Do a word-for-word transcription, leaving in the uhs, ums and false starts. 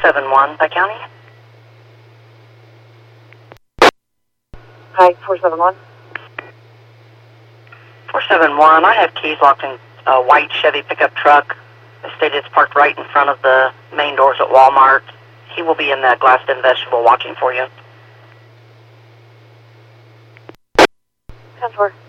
seven one by county. Hi, four seven one. four seven one, I have keys locked in a white Chevy pickup truck. They stated it's parked right in front of the main doors at Walmart. He will be in that glassed-in vegetable watching for you. ten four.